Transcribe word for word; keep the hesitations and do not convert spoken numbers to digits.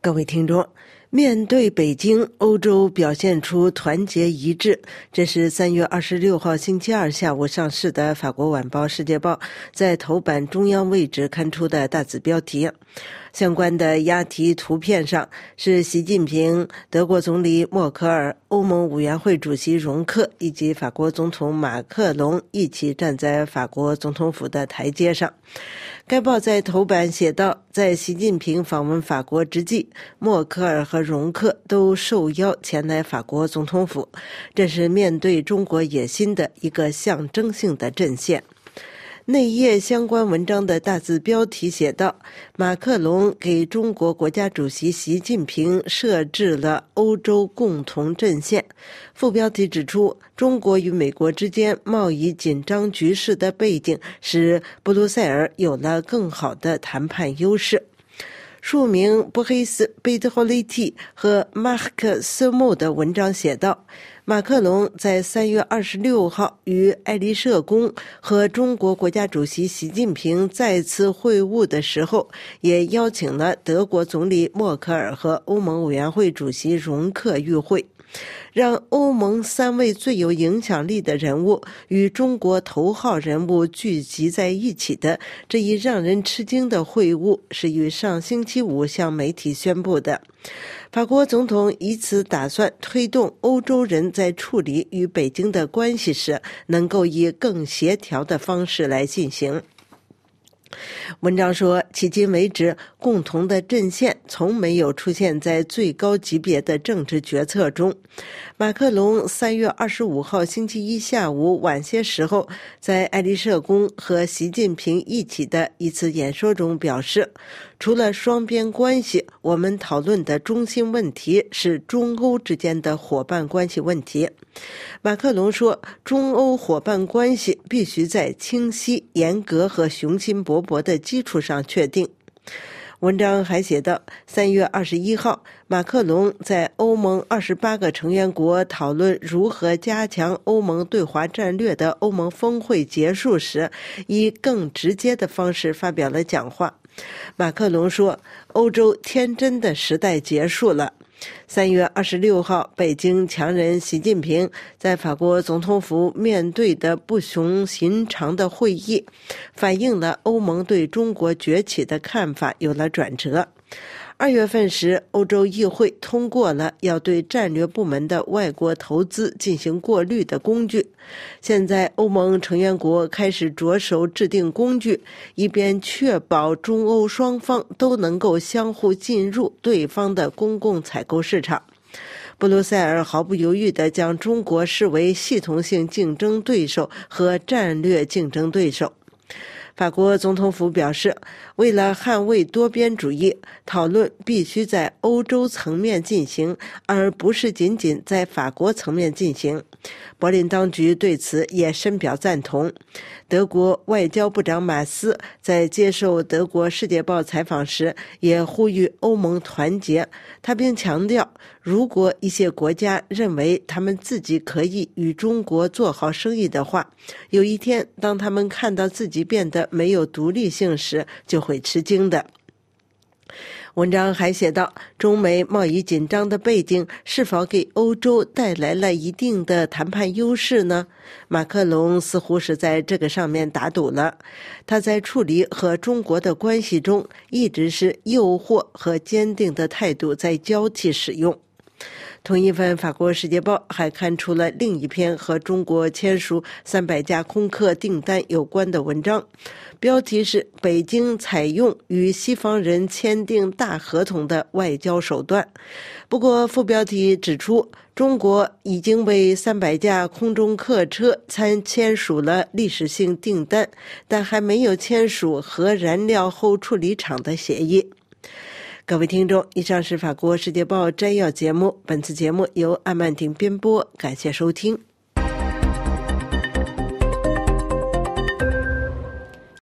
各位听众，面对北京，欧洲表现出团结一致，这是三月二十六号星期二下午上市的法国晚报《世界报》在头版中央位置刊出的大字标题。相关的押题图片上是习近平、德国总理默克尔、欧盟委员会主席容克以及法国总统马克龙一起站在法国总统府的台阶上。该报在头版写道，在习近平访问法国之际，默克尔和容克都受邀前来法国总统府，这是面对中国野心的一个象征性的阵线。内页相关文章的大字标题写道，马克龙给中国国家主席习近平设置了欧洲共同阵线。副标题指出，中国与美国之间贸易紧张局势的背景使布鲁塞尔有了更好的谈判优势。署名布黑斯、贝特霍雷蒂和马克斯穆的文章写道，马克龙在三月二十六号与爱丽舍宫和中国国家主席习近平再次会晤的时候，也邀请了德国总理默克尔和欧盟委员会主席容克与会。让欧盟三位最有影响力的人物与中国头号人物聚集在一起的这一让人吃惊的会晤，是于上星期五向媒体宣布的。法国总统以此打算推动欧洲人在处理与北京的关系时，能够以更协调的方式来进行。文章说，迄今为止，共同的阵线从没有出现在最高级别的政治决策中。马克龙三月二十五号星期一下午晚些时候，在爱丽舍宫和习近平一起的一次演说中表示，除了双边关系，我们讨论的中心问题是中欧之间的伙伴关系问题。马克龙说，中欧伙伴关系必须在清晰、严格和雄心勃勃的基础上确定。文章还写道，三月二十一号，马克龙在欧盟二十八个成员国讨论如何加强欧盟对华战略的欧盟峰会结束时，以更直接的方式发表了讲话。马克龙说，欧洲天真的时代结束了。三月二十六号，北京强人习近平在法国总统府面对的不同寻常的会议，反映了欧盟对中国崛起的看法有了转折。二月份时，欧洲议会通过了要对战略部门的外国投资进行过滤的工具。现在，欧盟成员国开始着手制定工具，以便确保中欧双方都能够相互进入对方的公共采购市场。布鲁塞尔毫不犹豫地将中国视为系统性竞争对手和战略竞争对手。法国总统府表示，为了捍卫多边主义，讨论必须在欧洲层面进行，而不是仅仅在法国层面进行。柏林当局对此也深表赞同。德国外交部长马斯在接受德国《世界报》采访时也呼吁欧盟团结，他并强调，如果一些国家认为他们自己可以与中国做好生意的话，有一天当他们看到自己变得没有独立性时，就会吃惊的。文章还写道，中美贸易紧张的背景是否给欧洲带来了一定的谈判优势呢？马克龙似乎是在这个上面打赌了。他在处理和中国的关系中，一直是诱惑和坚定的态度在交替使用。同一份法国《世界报》还刊出了另一篇和中国签署三百架空客订单有关的文章，标题是“北京采用与西方人签订大合同的外交手段”。不过副标题指出，中国已经为三百架空中客车参签署了历史性订单，但还没有签署核燃料后处理厂的协议。各位听众，以上是法国《世界报》摘要节目，本次节目由安曼婷编播，感谢收听。